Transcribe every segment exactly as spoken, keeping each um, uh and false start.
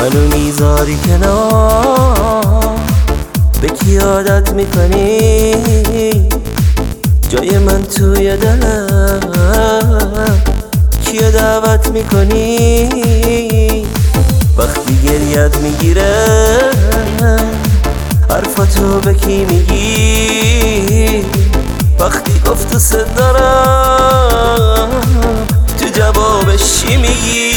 منو میذاری کنار، به کی عادت میکنی؟ جای من توی دلم کیو دعوت میکنی؟ وقتی گریت میگیره حرفاتو به کی میگی؟ وقتی گفت دوست دارم تو جوابش چی میگی؟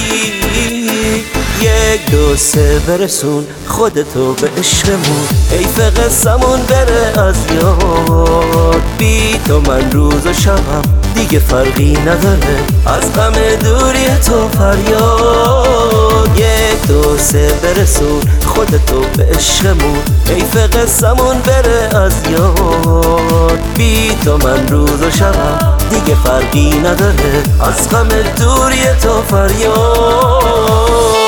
یک دو سه برسون خودتو به عشقمون، حیف قصمون بره از یاد. بی تو من روز و شبم دیگه فرقی نداره، از غم دوری تو فریاد. یک دو سه برسون خودتو به عشقمون، حیف قصمون بره از یاد. بی تو من روز و شبم دیگه فرقی نداره، از غم دوری تو فریاد.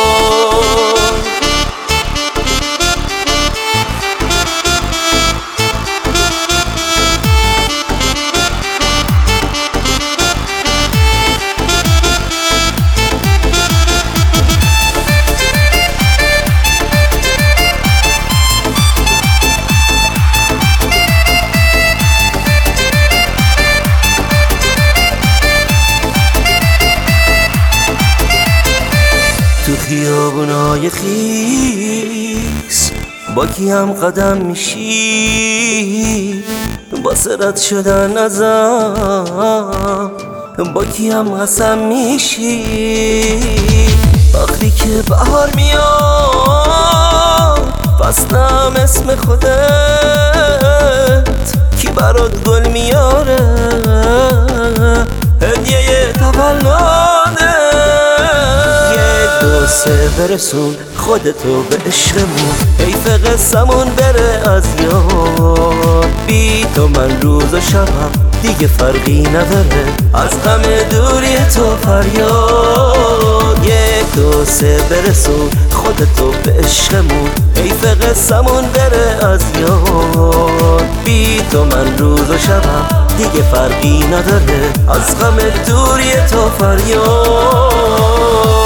تو خیابونای خیس با کیم قدم میشی؟ با رد شدن ازم با کیم قسم میشی؟ وقتی که بهار میاد فصلم اسم خودت، کی برات گل میاره هدیه تولده؟ دو سه برسون خودتو به عشقمون، حیف قصمون بره از یاد. بی تو من روز و شبم دیگه فرقی نداره، از غم دوری تو فریاد. یک دو سه برسون خودتو به عشقمون، حیف قصمون بره از یاد. بی تو من روز و شبم دیگه فرقی نداره، از غم دوری تو فریاد.